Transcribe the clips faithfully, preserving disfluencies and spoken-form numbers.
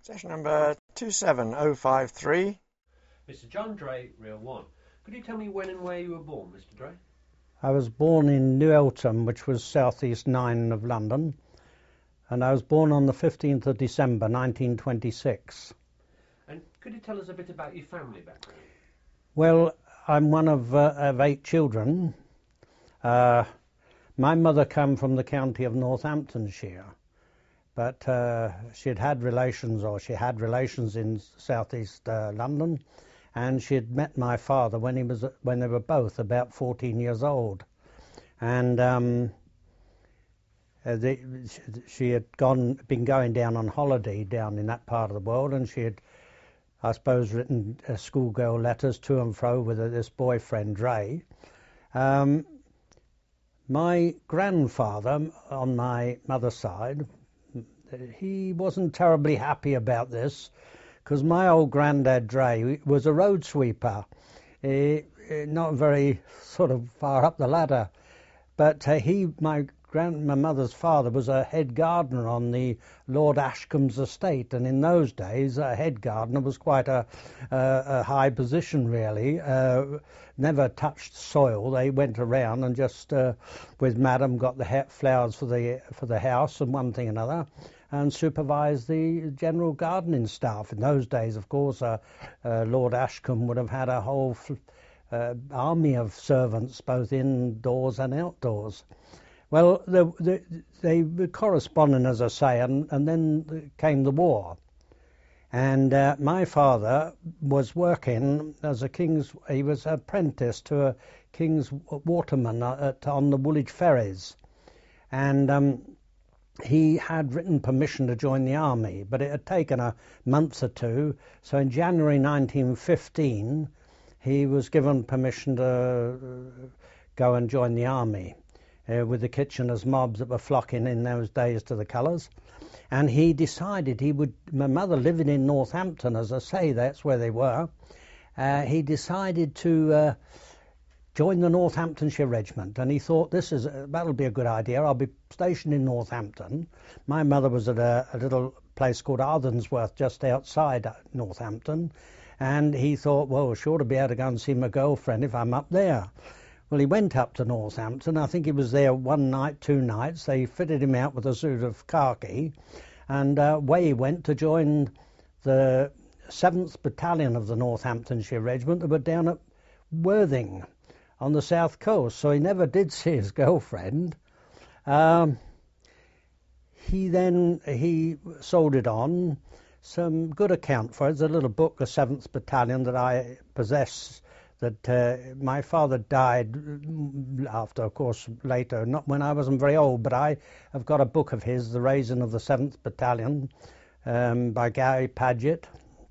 Session number two seven oh five three. Mister John Dray, Real One. Could you tell me when and where you were born, Mister Dray? I was born in New Eltham, which was southeast nine of London, and I was born on the fifteenth of December nineteen twenty-six. And could you tell us a bit about your family background? Well, I'm one of, uh, of eight children. Uh, my mother came from the county of Northamptonshire, but uh, she'd had relations, or she had relations in southeast uh, London, and she had met my father when he was when they were both about fourteen years old, and um, uh, the, she had gone been going down on holiday down in that part of the world, and she had, I suppose, written uh, schoolgirl letters to and fro with uh, this boyfriend Dray. Um, my grandfather on my mother's side, he wasn't terribly happy about this, because my old granddad Dray was a road sweeper, uh, not very sort of far up the ladder, but uh, he, my grand, my mother's father, was a head gardener on the Lord Ashcombe's estate, and in those days a head gardener was quite a, a, a high position really. Uh, never touched soil. They went around and just uh, with Madam got the flowers for the for the house and one thing and another, and supervised the general gardening staff. In those days, of course, uh, uh, Lord Ashcombe would have had a whole uh, army of servants, both indoors and outdoors. Well, they, they, they were corresponding, as I say, and, and then came the war. And uh, my father was working as a king's, he was apprenticed to a king's waterman at, on the Woolwich ferries. And um, he had written permission to join the army, but it had taken a month or two. So in January nineteen fifteen, he was given permission to go and join the army uh, with the Kitchener's mobs that were flocking in those days to the colours. And he decided he would, my mother living in Northampton, as I say, that's where they were, uh, he decided to uh, join the Northamptonshire Regiment, and he thought, this is a, that'll be a good idea. I'll be stationed in Northampton. My mother was at a, a little place called Arthensworth, just outside Northampton, and he thought, well, sure to be able to go and see my girlfriend if I'm up there. Well, he went up to Northampton. I think he was there one night, two nights. They fitted him out with a suit of khaki, and uh, away he went to join the seventh Battalion of the Northamptonshire Regiment that were down at Worthing on the south coast. So he never did see his girlfriend. Um, he then he soldiered on. Some good account for it. There's a little book, the seventh Battalion, that I possess, that uh, my father died after, of course, later, not when I wasn't very old, but I have got a book of his, The Raising of the seventh Battalion, um, by Gary Paget.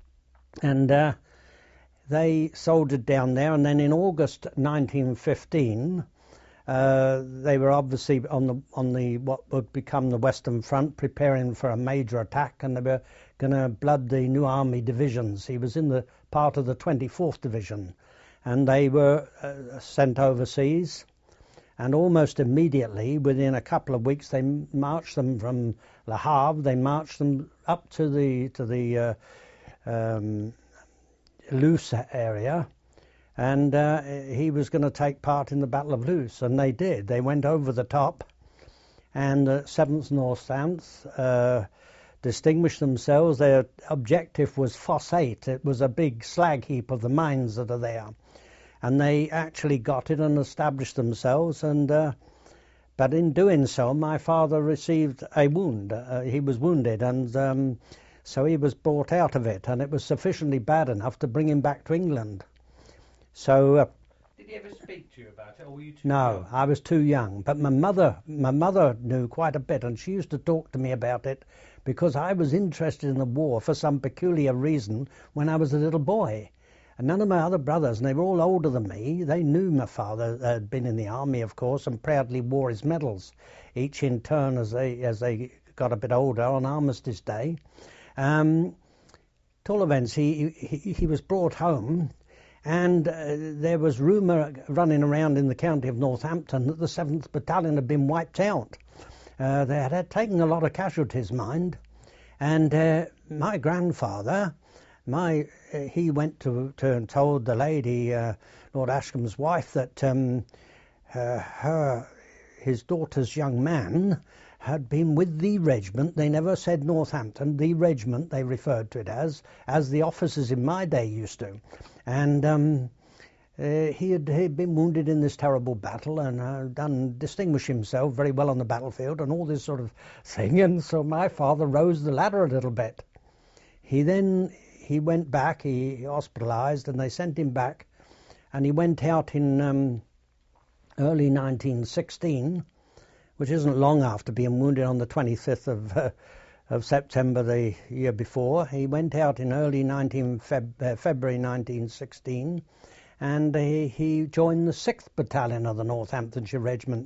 And uh, they soldiered down there, and then in August nineteen fifteen, uh, they were obviously on the on the what would become the Western Front, preparing for a major attack, and they were going to blood the New Army divisions. He was in the part of the twenty-fourth Division, and they were uh, sent overseas. And almost immediately, within a couple of weeks, they marched them from Le Havre. They marched them up to the to the uh, um, Loos area, and uh, he was going to take part in the Battle of Loos, and they did. They went over the top, and the seventh Northants uh, distinguished themselves. Their objective was Fosse eight. It was a big slag heap of the mines that are there, and they actually got it and established themselves. And uh, but in doing so, my father received a wound. Uh, he was wounded, and um, so he was brought out of it, and it was sufficiently bad enough to bring him back to England. So uh, did he ever speak to you about it, or were you too no, young? I was too young. But my mother, my mother knew quite a bit, and she used to talk to me about it because I was interested in the war for some peculiar reason when I was a little boy. And none of my other brothers, and they were all older than me, they knew my father had been in the army, of course, and proudly wore his medals, each in turn as they as they got a bit older on Armistice Day. Um, at all events, he, he, he was brought home, and uh, there was rumour running around in the county of Northampton that the seventh Battalion had been wiped out. Uh, they had, had taken a lot of casualties, mind, and uh, my grandfather, my uh, he went to, to and told the lady, uh, Lord Ashcombe's wife, that um, uh, her his daughter's young man had been with the regiment. They never said Northampton, the regiment they referred to it as, as the officers in my day used to. And um, uh, he had he'd been wounded in this terrible battle and uh, done distinguished himself very well on the battlefield and all this sort of thing. And so my father rose the ladder a little bit. He then he went back, he, he hospitalised, and they sent him back, and he went out in um, early nineteen sixteen, which isn't long after being wounded on the twenty-fifth of uh, of September the year before. He went out in early nineteen Feb, uh, February nineteen sixteen, and he, he joined the sixth Battalion of the Northamptonshire Regiment.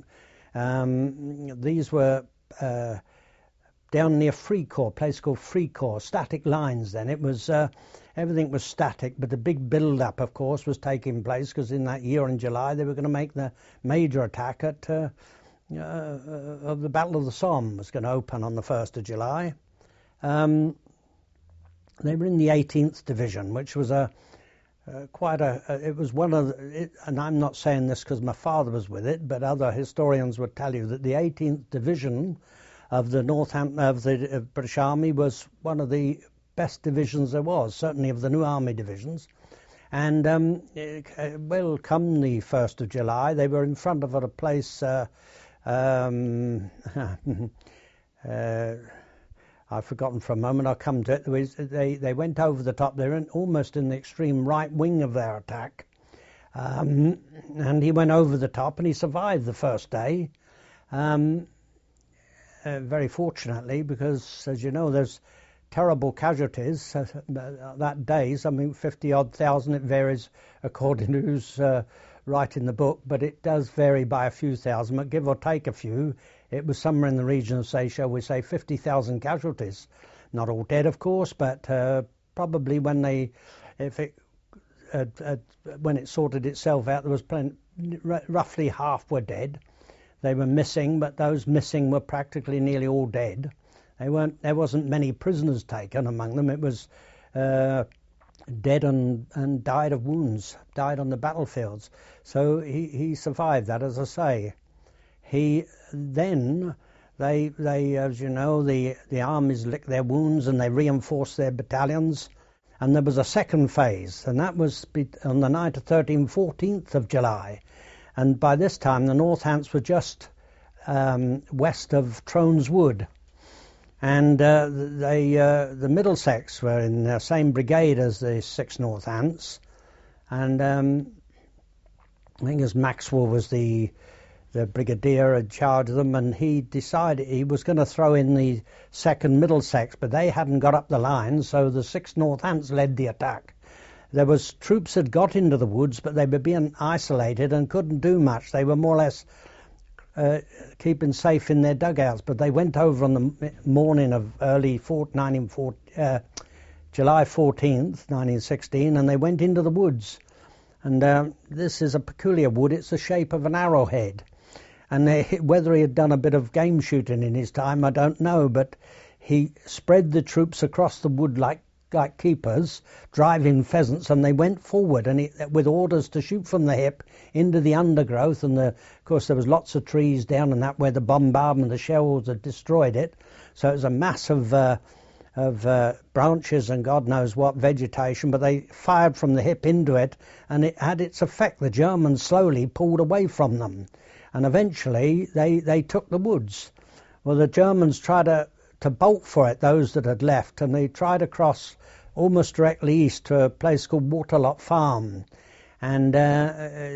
Um, these were uh, down near Fricourt, a place called Fricourt, static lines then. It was, uh, everything was static, but the big build-up, of course, was taking place because in that year in July they were going to make the major attack at uh, uh, of the Battle of the Somme was going to open on the first of July. Um, they were in the eighteenth Division, which was a uh, quite a, uh, it was one of the, it, and I'm not saying this because my father was with it, but other historians would tell you that the eighteenth Division of the Northampton of the uh, British Army was one of the best divisions there was, certainly of the new army divisions. And um, uh, well, come the first of July, they were in front of a place. Uh, um, uh, I've forgotten for a moment. I'll come to it. There was, they they went over the top. They were in, almost in the extreme right wing of their attack, um, and he went over the top and he survived the first day. Um, Uh, very fortunately, because, as you know, there's terrible casualties uh, that day, something fifty odd thousand. It varies according to who's uh, writing the book, but it does vary by a few thousand, but give or take a few. It was somewhere in the region of, say, shall we say, fifty thousand casualties. Not all dead, of course, but uh, probably when they, if it, uh, uh, when it sorted itself out, there was plenty, r- roughly half were dead. They were missing, but those missing were practically nearly all dead. They weren't. There wasn't many prisoners taken among them. It was uh, dead and, and died of wounds, died on the battlefields. So he, he survived that, as I say. He then they they as you know the the armies licked their wounds and they reinforced their battalions. And there was a second phase, and that was on the night of thirteenth, fourteenth of July. And by this time, the Northants were just um, west of Trones Wood. And uh, they, uh, the Middlesex were in the same brigade as the sixth Northants. And um, I think as Maxwell was the, the brigadier in charge of them, and he decided he was going to throw in the second Middlesex, but they hadn't got up the line, so the sixth Northants led the attack. There was troops had got into the woods, but they were being isolated and couldn't do much. They were more or less uh, keeping safe in their dugouts. But they went over on the morning of early nineteen fourteen, uh, July fourteenth, nineteen sixteen, and they went into the woods. And uh, this is a peculiar wood. It's the shape of an arrowhead. And they, whether he had done a bit of game shooting in his time, I don't know. But he spread the troops across the wood like like keepers, driving pheasants, and they went forward and it, with orders to shoot from the hip into the undergrowth. And the, of course there was lots of trees down in that where the bombardment, the shells had destroyed it. So it was a mass of, uh, of uh, branches and God knows what vegetation, but they fired from the hip into it and it had its effect. The Germans slowly pulled away from them and eventually they, they took the woods. Well, the Germans tried to to bolt for it, those that had left, and they tried to cross almost directly east to a place called Waterlot Farm. And uh,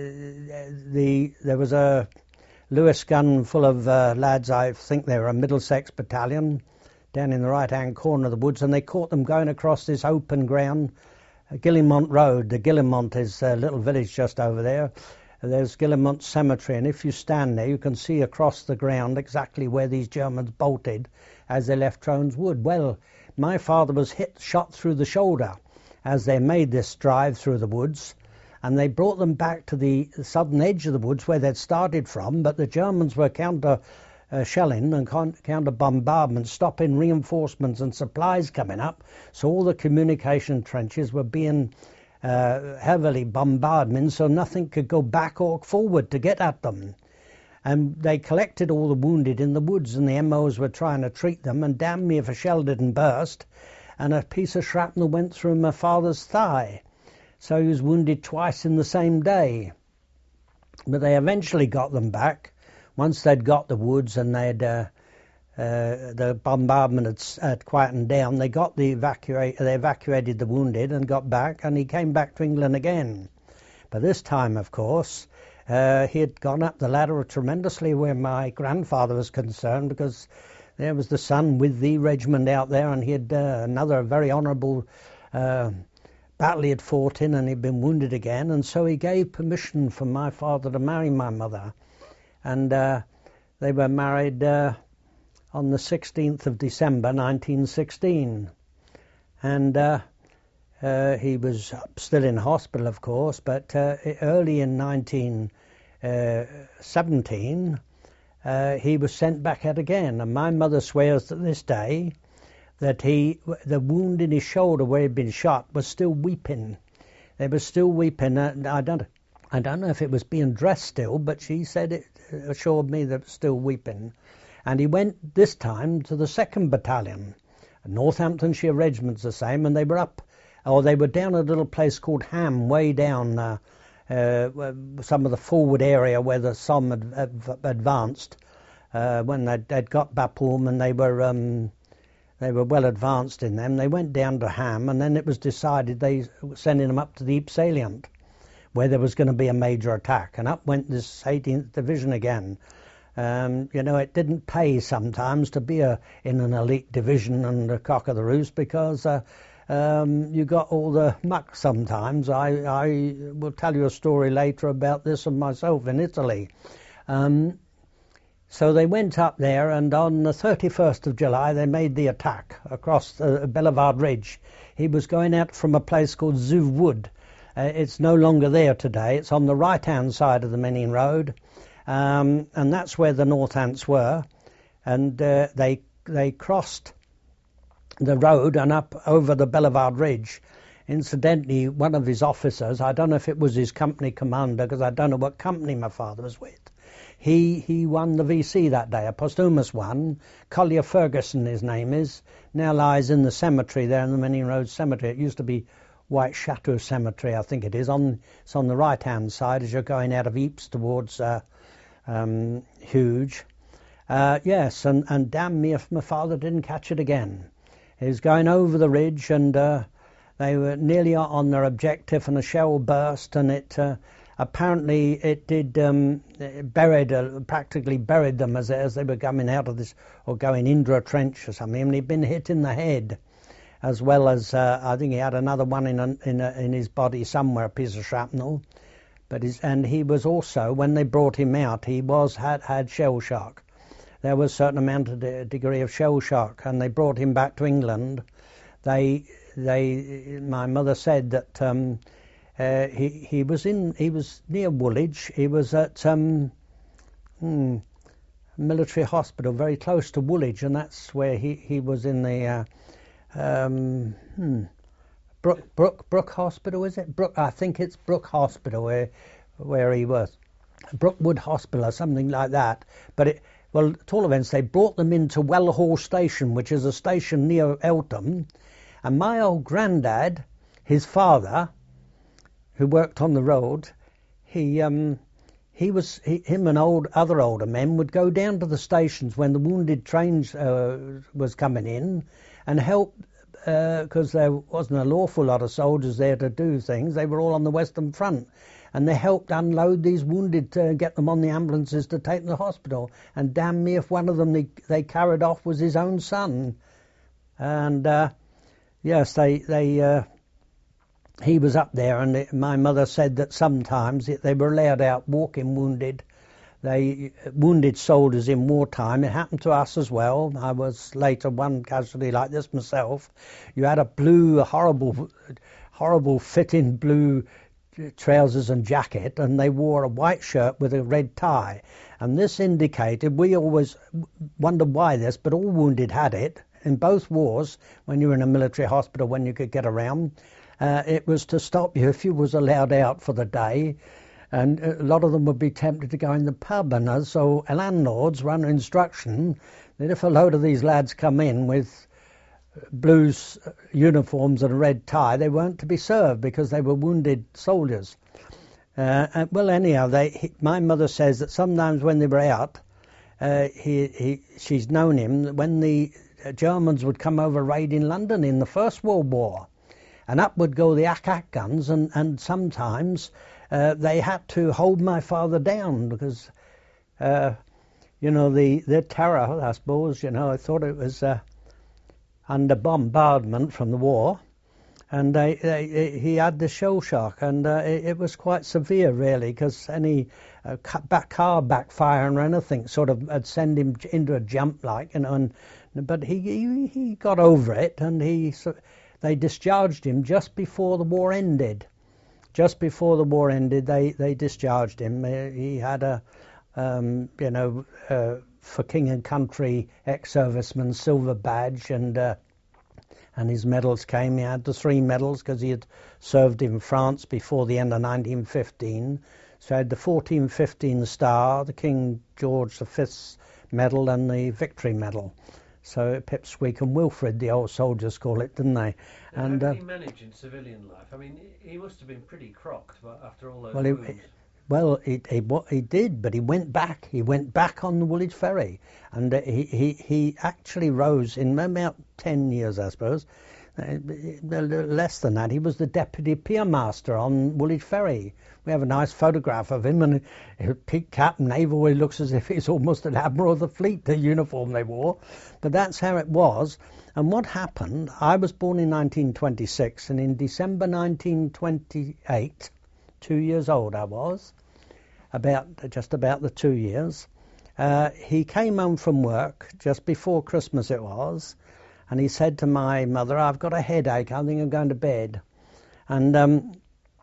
the there was a Lewis gun full of uh, lads, I think they were a Middlesex battalion, down in the right-hand corner of the woods, and they caught them going across this open ground, uh, Gillimont Road. The Gillimont is a little village just over there. There's Gillimont Cemetery, and if you stand there, you can see across the ground exactly where these Germans bolted as they left Trones Wood. Well, my father was hit, shot through the shoulder as they made this drive through the woods, and they brought them back to the southern edge of the woods where they'd started from, but the Germans were counter uh, shelling and counter bombardment, stopping reinforcements and supplies coming up. So all the communication trenches were being uh, heavily bombarded, so nothing could go back or forward to get at them. And they collected all the wounded in the woods, and the M Os were trying to treat them, and damn me if a shell didn't burst, and a piece of shrapnel went through my father's thigh. So he was wounded twice in the same day. But they eventually got them back. Once they'd got the woods and they'd uh, uh, the bombardment had, had quietened down, they got the evacuate. They evacuated the wounded and got back, and he came back to England again. But this time, of course, uh, he had gone up the ladder tremendously where my grandfather was concerned, because there was the son with the regiment out there, and he had uh, another very honourable uh, battle he had fought in, and he'd been wounded again, and so he gave permission for my father to marry my mother. And uh, they were married uh, on the sixteenth of December nineteen sixteen. And uh, uh, he was still in hospital, of course, but uh, early in nineteen seventeen, uh, he was sent back out again. And my mother swears to this day that he, the wound in his shoulder where he'd been shot, was still weeping. They were still weeping. And I don't, I don't know if it was being dressed still, but she said it assured me that it was still weeping. And he went this time to the second Battalion. Northamptonshire Regiment's the same, and they were up, or they were down a little place called Ham, way down uh, uh, some of the forward area where the Somme had, had advanced uh, when they'd, they'd got Bapaume, and they were um, they were well advanced in them. They went down to Ham, and then it was decided they were sending them up to the Ypres salient, where there was going to be a major attack, and up went this eighteenth Division again. Um, you know, it didn't pay sometimes to be a, in an elite division and a cock of the roost, because uh, um, you got all the muck sometimes. I, I will tell you a story later about this of myself in Italy. Um, so they went up there, and on the thirty-first of July they made the attack across the Bellevard Ridge. He was going out from a place called Zouv Wood. Uh, it's no longer there today. It's on the right-hand side of the Menin Road. Um, and that's where the Northants were, and uh, they they crossed the road and up over the Bellevard Ridge. Incidentally, one of his officers, I don't know if it was his company commander, because I don't know what company my father was with, he he won the V C that day, a posthumous one. Collier Ferguson, his name is, now lies in the cemetery there in the Menin Road Cemetery. It used to be White Chateau Cemetery, I think it is. On it's on the right-hand side as you're going out of Ypres towards Uh, Um, huge. Uh, yes, and, and damn me if my father didn't catch it again. He was going over the ridge, and uh, they were nearly on their objective, and a shell burst, and it uh, apparently it did um, it buried, uh, practically buried them as, as they were coming out of this, or going into a trench or something. And he'd been hit in the head, as well as uh, I think he had another one in a, in, a, in his body somewhere, a piece of shrapnel. But his, and he was also, when they brought him out, he was had, had shell shock. There was a certain amount of de- degree of shell shock, and they brought him back to England. They, they, my mother said that um, uh, he he was in he was near Woolwich. He was at um, hmm, military hospital very close to Woolwich, and that's where he, he was in the uh, um, hmm, Brook, Brook, Brook Hospital, is it? Brook, I think it's Brook Hospital where where he was. Brookwood Hospital or something like that. But, it, well, at all events, they brought them into Wellhall Station, which is a station near Eltham. And my old granddad, his father, who worked on the road, he um, he was he, him and old other older men would go down to the stations when the wounded trains uh, was coming in and help, because uh, there wasn't an awful lot of soldiers there to do things. They were all on the Western Front, and they helped unload these wounded to get them on the ambulances to take them to the hospital. And damn me if one of them they, they carried off was his own son. And uh, yes, they they uh, he was up there, and it, my mother said that sometimes it, they were allowed out walking wounded. They wounded soldiers in wartime. It happened to us as well. I was later one casualty like this myself. You had a blue, horrible, horrible fitting blue trousers and jacket, and they wore a white shirt with a red tie. And this indicated, we always wondered why this, but all wounded had it. In both wars, when you were in a military hospital, when you could get around, uh, it was to stop you if you was allowed out for the day. And a lot of them would be tempted to go in the pub. And uh, so landlords run instruction that if a load of these lads come in with blue uniforms and a red tie, they weren't to be served because they were wounded soldiers. Uh, and, well, anyhow, they, he, my mother says that sometimes when they were out, uh, he, he, she's known him when the Germans would come over raiding London in the First World War, and up would go the A C A guns, and, and sometimes uh, they had to hold my father down because, uh, you know, the, the terror, I suppose, you know, I thought it was uh, under bombardment from the war. And they, they, he had the shell shock, and uh, it, it was quite severe, really, because any uh, back car backfiring or anything sort of had sent him into a jump, like, you know. And, but he, he he got over it, and he they discharged him just before the war ended. Just before the war ended, they, they discharged him. He had a, um, you know, uh, for King and Country ex-serviceman silver badge, and. Uh, And his medals came. He had the three medals because he had served in France before the end of nineteen fifteen. So he had the fourteen fifteen Star, the King George the Fifth medal, and the Victory medal. So Pipsqueak and Wilfred, the old soldiers call it, didn't they? Now, and how uh, did he manage in civilian life? I mean, he must have been pretty crocked after all those well, he, wounds. well, he, he what he did, but he went back. He went back on the Woolwich Ferry, and uh, he, he he actually rose in about ten years, I suppose. Uh, less than that, he was the deputy pier master on Woolwich Ferry. We have a nice photograph of him, and a peaked cap, naval. He looks as if he's almost an admiral of the fleet, the uniform they wore. But that's how it was. And what happened? I was born in nineteen twenty-six, and in December nineteen twenty-eight, two years old I was, about just about the two years. Uh, he came home from work just before Christmas it was. And he said to my mother, I've got a headache, I think I'm going to bed. And um,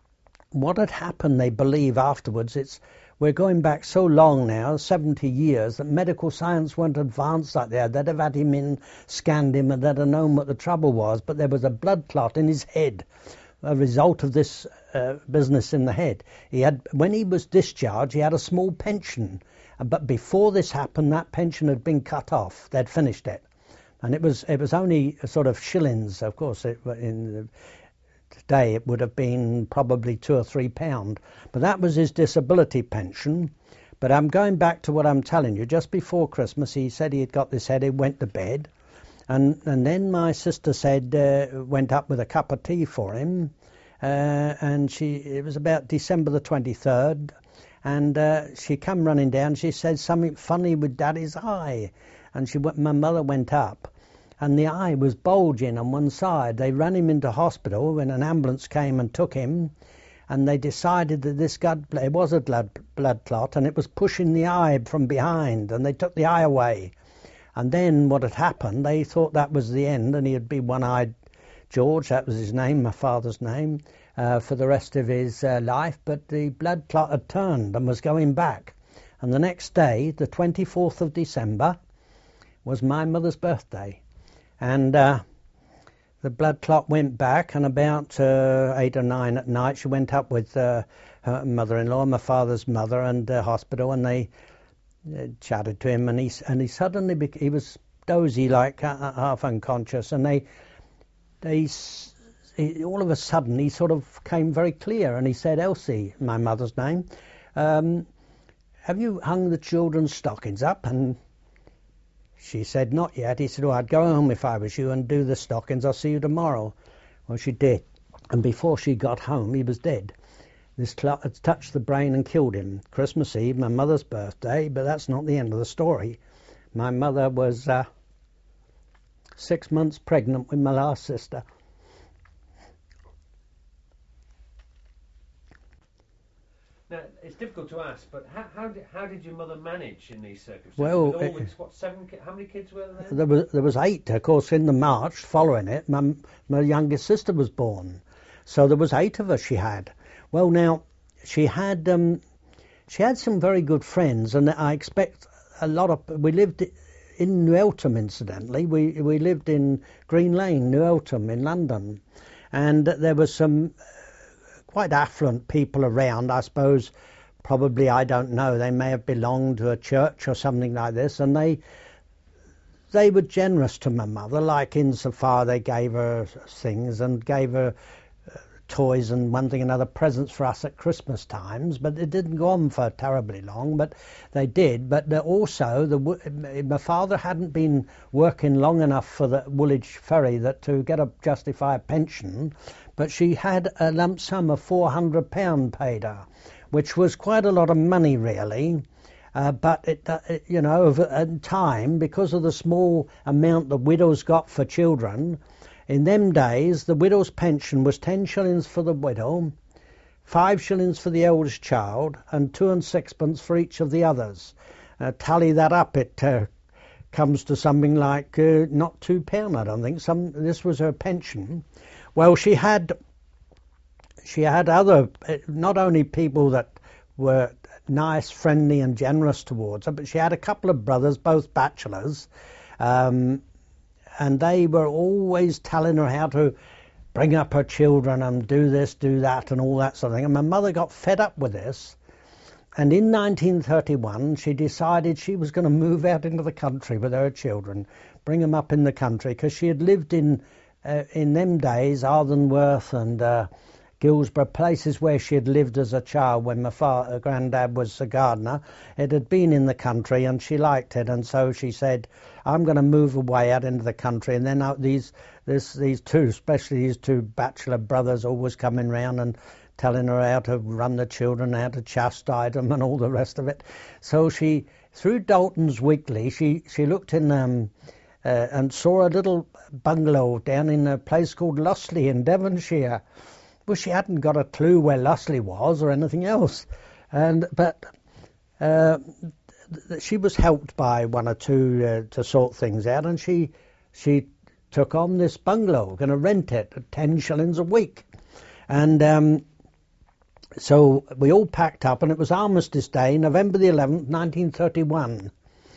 what had happened, they believe afterwards, it's we're going back so long now, seventy years, that medical science weren't advanced like that. They'd have had him in, scanned him, and they'd have known what the trouble was. But there was a blood clot in his head, a result of this uh, business in the head. He had, when he was discharged, he had a small pension. But before this happened, that pension had been cut off. They'd finished it. And it was it was only sort of shillings, of course. It, in the, today it would have been probably two or three pound. But that was his disability pension. But I'm going back to what I'm telling you. Just before Christmas, he said he had got this headache, went to bed, and and then my sister said uh, went up with a cup of tea for him, uh, and she it was about December the twenty-third, and uh, she come running down. She said something funny with Daddy's eye. And she went, my mother went up, and the eye was bulging on one side. They ran him into hospital when an ambulance came and took him, and they decided that this blood, it was a blood, blood clot, and it was pushing the eye from behind, and they took the eye away. And then what had happened, they thought that was the end, and he'd be one-eyed George, that was his name, my father's name, uh, for the rest of his uh, life. But the blood clot had turned and was going back. And the next day, the twenty-fourth of December, was my mother's birthday, and uh, the blood clot went back, and about uh, eight or nine at night she went up with uh, her mother-in-law, my father's mother, and uh, hospital, and they uh, chatted to him, and he and he suddenly bec- he was dozy, like uh, half unconscious, and they they he, all of a sudden he sort of came very clear, and he said, Elsie, my mother's name, um, have you hung the children's stockings up? And she said, not yet. He said, oh, I'd go home if I was you and do the stockings. I'll see you tomorrow. Well, she did. And before she got home, he was dead. This clot had touched the brain and killed him. Christmas Eve, my mother's birthday, but that's not the end of the story. My mother was uh, six months pregnant with my last sister. Now, it's difficult to ask, but how, how, did, how did your mother manage in these circumstances? Well, With all it, these, what, seven, ki- how many kids were there? There was, there was eight, of course, in the March following it. My, my youngest sister was born. So there was eight of us she had. Well, now she had um, she had some very good friends, and I expect a lot of. We lived in New Eltham, incidentally. We we lived in Green Lane, New Eltham, in London, and there were some quite affluent people around. I suppose, probably, I don't know. They may have belonged to a church or something like this, and they. They were generous to my mother, like insofar they gave her things and gave her uh, toys and one thing and another, presents for us at Christmas times. But it didn't go on for terribly long, but they did. But also, the, my father hadn't been working long enough for the Woolwich Ferry that to get a justify a pension, but she had a lump sum of four hundred pounds paid her, which was quite a lot of money, really. Uh, but, it, uh, it, you know, in time, because of the small amount the widows got for children, in them days, the widow's pension was ten shillings for the widow, five shillings for the eldest child, and two and sixpence for each of the others. Uh, tally that up, it uh, comes to something like uh, not two pound, I don't think. Some this was her pension. Well, she had she had other, not only people that were nice, friendly and generous towards her, but she had a couple of brothers, both bachelors, um, and they were always telling her how to bring up her children and do this, do that and all that sort of thing. And my mother got fed up with this, and in nineteen thirty-one she decided she was going to move out into the country with her children, bring them up in the country, because she had lived in uh, in them days, Ardenworth and uh, Guilsborough, places where she had lived as a child when my father, granddad was a gardener. It had been in the country and she liked it, and so she said, I'm going to move away out into the country. And then out these this, these two, especially these two bachelor brothers, always coming round and telling her how to run the children, how to chastise them and all the rest of it. So she, through Dalton's Weekly, she, she looked in um, uh, and saw a little bungalow down in a place called Lossley in Devonshire. Well, she hadn't got a clue where Lossley was or anything else, and but uh, th- she was helped by one or two uh, to sort things out, and she she took on this bungalow, going to rent it at ten shillings a week, and um, so we all packed up, and it was Armistice Day, November the eleventh, nineteen thirty-one.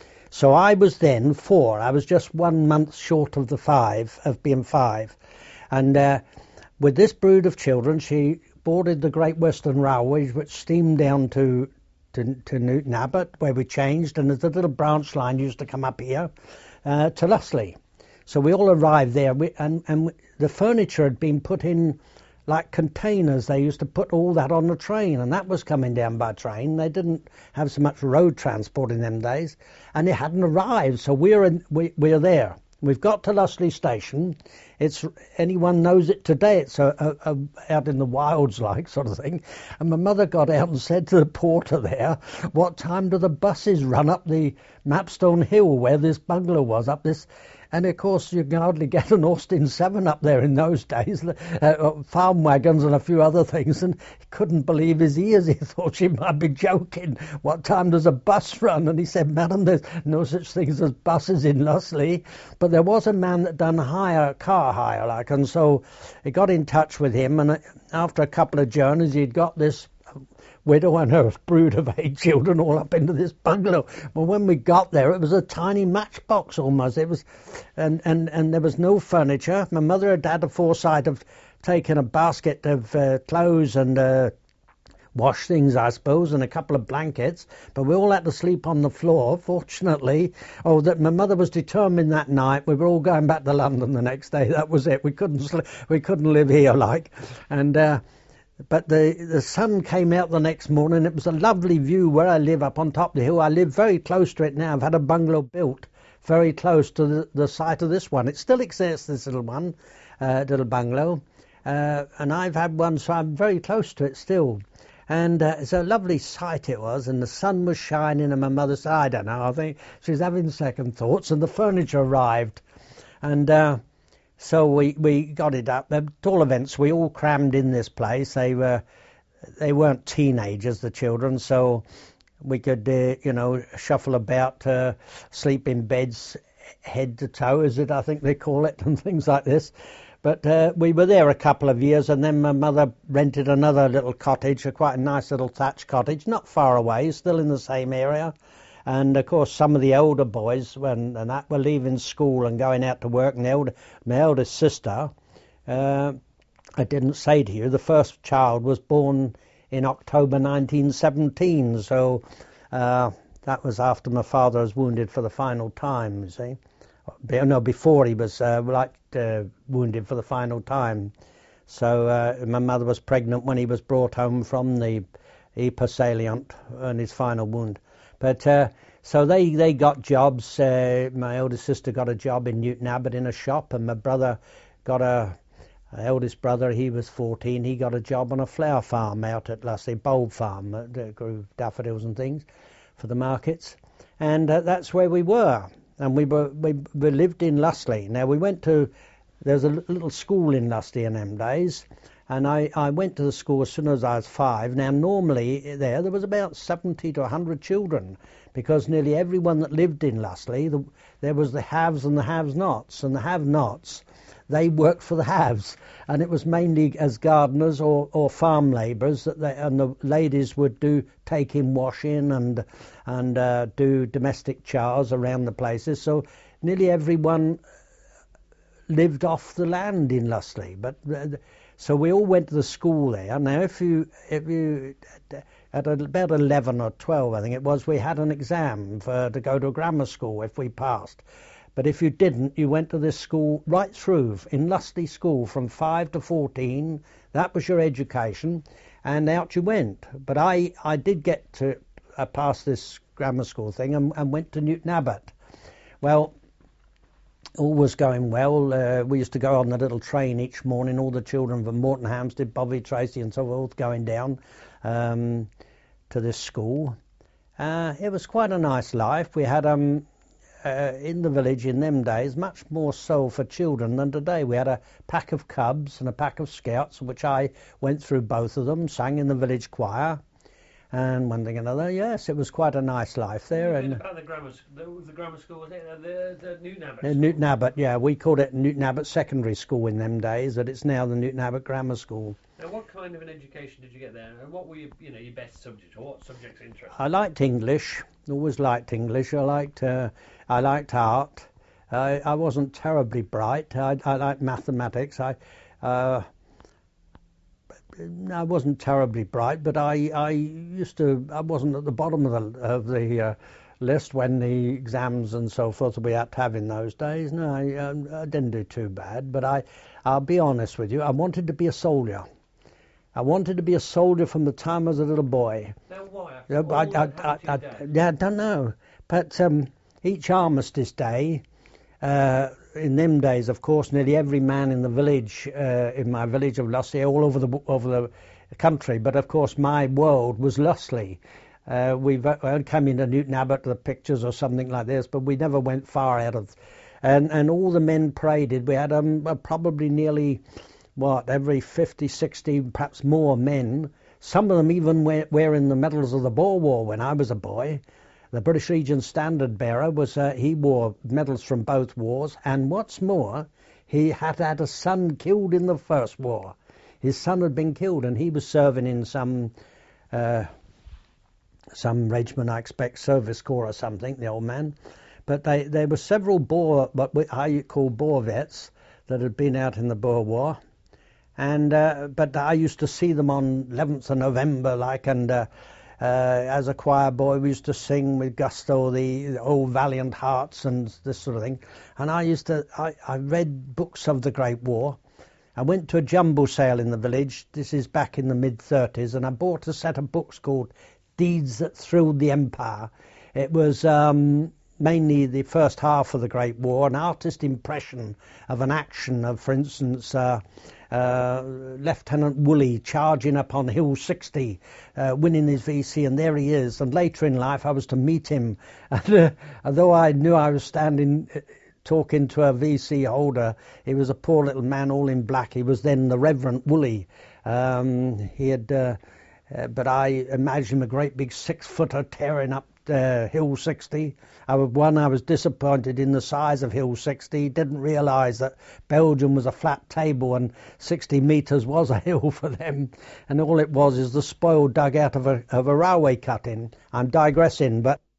So I was then four. I was just one month short of the five of being five, and. Uh, With this brood of children, she boarded the Great Western Railway, which steamed down to, to, to Newton Abbot, where we changed, and there's a little branch line used to come up here uh, to Lossley. So we all arrived there, we, and, and the furniture had been put in like containers. They used to put all that on the train, and that was coming down by train. They didn't have so much road transport in them days, and it hadn't arrived, so we're, in, we, we're there. We've got to Lossley Station. It's anyone knows it today. It's a, a, a, out in the wilds, like sort of thing. And my mother got out and said to the porter there, "What time do the buses run up the Mapstone Hill where this bungalow was? Up this." And of course, you can hardly get an Austin seven up there in those days, uh, farm wagons and a few other things. And he couldn't believe his ears. He thought she might be joking. What time does a bus run? And he said, "Madam, there's no such things as buses in Lossley." But there was a man that done hire, car hire, like, and so he got in touch with him. And after a couple of journeys, he'd got this widow and her brood of eight children all up into this bungalow. Well, when we got there, it was a tiny matchbox almost. It was, and, and, and there was no furniture. My mother had had the foresight of taking a basket of uh, clothes and uh, wash things, I suppose, and a couple of blankets, but we all had to sleep on the floor, fortunately. Oh, that my mother was determined that night. We were all going back to London the next day. That was it. We couldn't sli- we couldn't live here, like, and uh, But the, the sun came out the next morning. It was a lovely view where I live up on top of the hill. I live very close to it now. I've had a bungalow built very close to the, the site of this one. It still exists, this little one, uh, little bungalow. Uh, and I've had one, so I'm very close to it still. And uh, it's a lovely sight it was, and the sun was shining, and my mother said, I don't know, I think she's having second thoughts, and the furniture arrived. And uh, so we, we got it up. At all events, we all crammed in this place. They were, they weren't teenagers, the children, so we could, uh, you know, shuffle about, uh, sleep in beds, head to toe, is it, I think they call it, and things like this. But uh, we were there a couple of years, and then my mother rented another little cottage, a quite a nice little thatched cottage, not far away, still in the same area. And of course, some of the older boys, when and that were leaving school and going out to work. And the elder, my eldest sister, uh, I didn't say to you, the first child was born in October nineteen seventeen. So uh, that was after my father was wounded for the final time. You see. No, before he was uh, like uh, wounded for the final time. So uh, my mother was pregnant when he was brought home from the Ypres salient and his final wound. But uh, so they, they got jobs. Uh, my eldest sister got a job in Newton Abbot in a shop, and my brother got a, my eldest brother, he was fourteen, he got a job on a flower farm out at Lussley, bulb farm, that grew daffodils and things for the markets. And uh, that's where we were. And we were we, we lived in Lussley. Now we went to, there was a little school in Lussley in them days, and I, I went to the school as soon as I was five. Now normally there there was about seventy to a hundred children, because nearly everyone that lived in Lussley, the, there was the haves and the have-nots, and the have-nots, they worked for the haves, and it was mainly as gardeners or, or farm labourers that they, and the ladies would do take in washing and and uh, do domestic chores around the places. So nearly everyone lived off the land in Lussley. But uh, so we all went to the school there. Now, if you if you at about eleven or twelve, I think it was, we had an exam for to go to a grammar school if we passed. But if you didn't, you went to this school right through, in Lussley School, from five to fourteen. That was your education, and out you went. But I, I did get to uh, pass this grammar school thing and, and went to Newton Abbot. Well, all was going well. Uh, we used to go on the little train each morning, all the children from Morton Hampstead, Bovey, Tracy and so forth, going down um, to this school. Uh, it was quite a nice life. We had... um. Uh, in the village in them days, much more so for children than today. We had a pack of cubs and a pack of scouts, which I went through both of them, sang in the village choir, and one thing and another. Yes, it was quite a nice life there. And and about the grammar, the, the grammar school, was it? The, the Newton Abbot uh, school? Newton Abbot, yeah, we called it Newton Abbot Secondary School in them days, but it's now the Newton Abbot Grammar School. Now, what kind of an education did you get there, and what were your, you know, your best subjects, or what subjects interested you? I liked English. Always liked English. I liked uh, I liked art. I, I wasn't terribly bright. I, I liked mathematics. I uh, I wasn't terribly bright, but I, I used to. I wasn't at the bottom of the of the uh, list when the exams and so forth we had to have in those days. No, I, um, I didn't do too bad. But I, I'll be honest with you. I wanted to be a soldier. I wanted to be a soldier from the time I was a little boy. Now, why? Yeah, All I, that I, happened I, to your I, dad? yeah, I don't know. But um, each Armistice Day, uh, in them days, of course, nearly every man in the village, uh, in my village of Lussley, all over the over the country. But of course, my world was Lussley. Uh, we've uh, come into Newton Abbot, the pictures or something like this, but we never went far out of. And and all the men paraded. We had um, probably nearly. What, every fifty, sixty, perhaps more men, some of them even wearing the medals of the Boer War when I was a boy. The British Legion standard bearer, was uh, he wore medals from both wars, and what's more, he had had a son killed in the first war. His son had been killed, and he was serving in some uh, some regiment, I expect, service corps or something, the old man. But they, there were several Boer, what I call Boer vets, that had been out in the Boer War. And uh, but I used to see them on eleventh of November, like, and uh, uh, as a choir boy we used to sing with gusto the, the old Valiant Hearts and this sort of thing. And I used to, I, I read books of the Great War. I went to a jumble sale in the village. This is back in the mid thirties, and I bought a set of books called Deeds That Thrilled the Empire. It was um, mainly the first half of the Great War, an artist impression of an action of, for instance, uh, uh, Lieutenant Woolley charging up on Hill sixty, uh, winning his V C, and there he is. And later in life I was to meet him. And, uh, although I knew I was standing uh, talking to a V C holder, he was a poor little man all in black. He was then the Reverend Woolley. Um, he had... Uh, Uh, but I imagine him a great big six-footer tearing up uh, Hill sixty. I was, one, I was disappointed in the size of Hill sixty. Didn't realise that Belgium was a flat table and sixty metres was a hill for them. And all it was is the spoil dug out of a, of a railway cutting. I'm digressing, but